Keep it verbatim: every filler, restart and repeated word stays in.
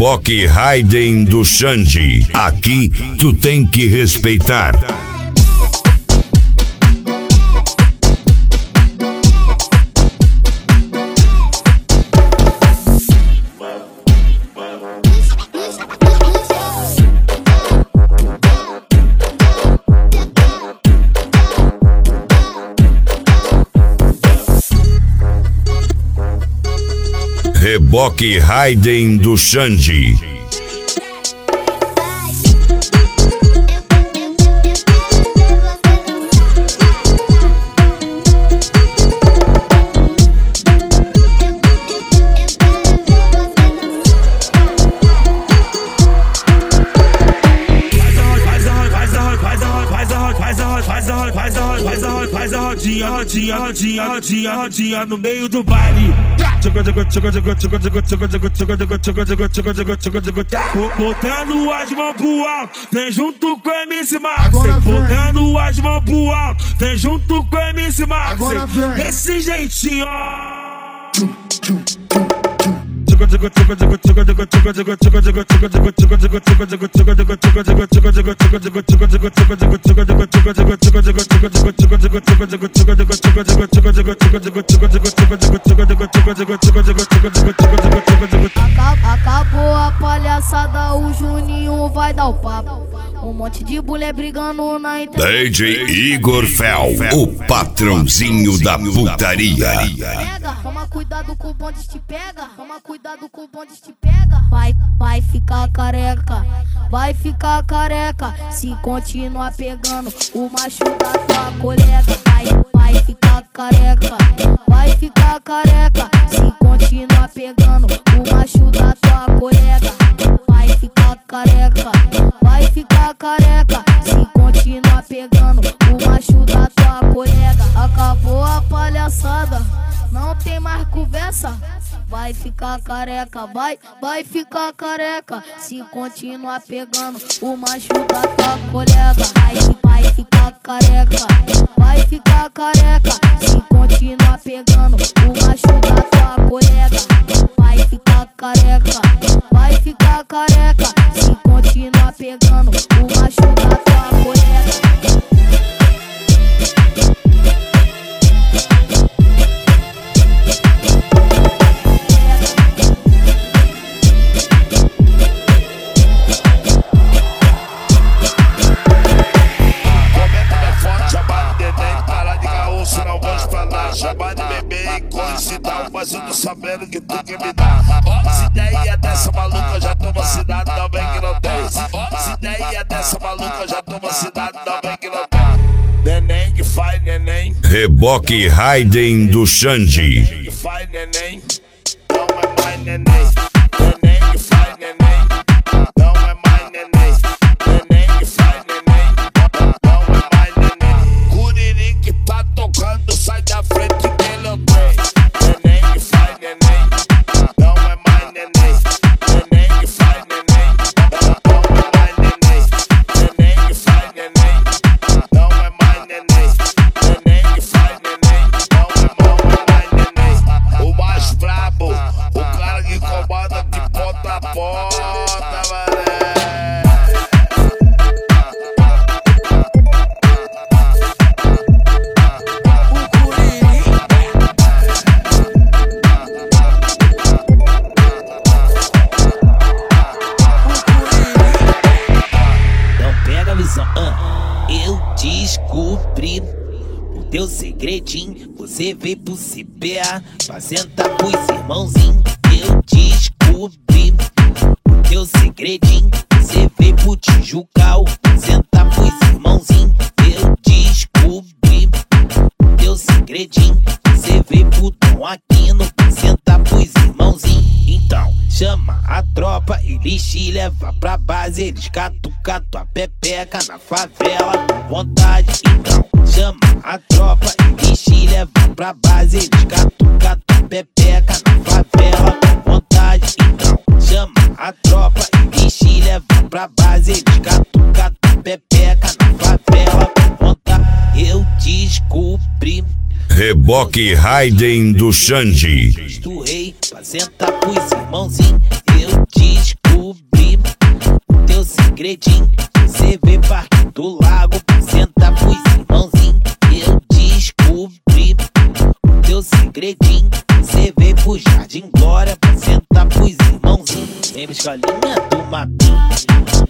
Reboque Raiden do Xande. Aqui tu tem que respeitar. Reboque Raiden do Xande. Faz a rodinha, rodinha, rodinha, rodinha, rodinha no meio do baile. Botando as mãos pro alto, vem junto com o M C Max. Botando as mãos pro alto, vem junto com o M C Max. Desse jeitinho, acabou a palhaçada, o Juninho vai dar o papo. Um monte de mulher brigando na internet. D J Igor Fel, o patrãozinho da putaria. Pega, toma cuidado com o bonde te pega. Toma cuidado com o bonde te pega. Vai, vai ficar careca, vai ficar careca. Se continuar pegando o macho da tua colega. Vai, vai ficar careca, vai ficar careca. Se continuar pegando o macho da tua colega. Vai ficar careca, vai ficar careca. Se continuar pegando o macho da tua colega. Acabou a palhaçada, não tem mais conversa. Vai ficar careca, vai, vai ficar careca. Se continuar pegando o macho da tua colega. Vai, vai ficar careca, vai ficar careca. Se continuar pegando o macho da tua colega. Vai ficar careca, vai ficar careca. Se continuar pegando o macho da tua colega. Chama de bebê e coisa e tal, mas eu tô sabendo que tu quer me dar. Se ideia dessa maluca, já toma cidade, não vem que não tem. Se ideia dessa maluca, já toma cidade, não vem que não tem. Neném que faz neném. Reboque Raiden do Xande. Neném que faz neném, não é mais neném. Neném que faz neném, não é mais neném. Neném que faz neném, não é mais neném. Curiri que tá tocando, sai da frente dele eu tenho. Neném que faz neném, não é mais neném. Neném que faz neném, não é mais neném. Neném que faz neném, não é mais neném. Neném que faz neném, não é mais neném. O mais brabo, o cara que comanda de ponta a ponta, mané. Eu descobri o teu segredinho, você veio pro C P A, fazenda pros irmãozinhos. Eu descobri o teu segredinho, você veio pro Tijucal, senta pros irmãozinhos. Eu descobri o teu segredinho, você veio pro Tom Aquino, senta pros irmãozinhos. Então chama a tropa, eles te levam pra base, eles catucam tua pepeca na favela com vontade. Então chama a tropa, eles te levam pra base, eles catucam tua pepeca na favela com vontade. Então chama a tropa, eles te levam pra base, eles catucam tua pepeca na favela com vontade. Eu descobri Reboque Raiden do Xande. do rei, pra sentar pros irmãozinhos. Eu descobri segredinho. Você vê Parque do Lago, senta pros irmãozinho. Eu descobri o teu segredinho. Você vê pro Jardim Glória, senta pros irmãozinho. Vem pra escolinha do Mapinha.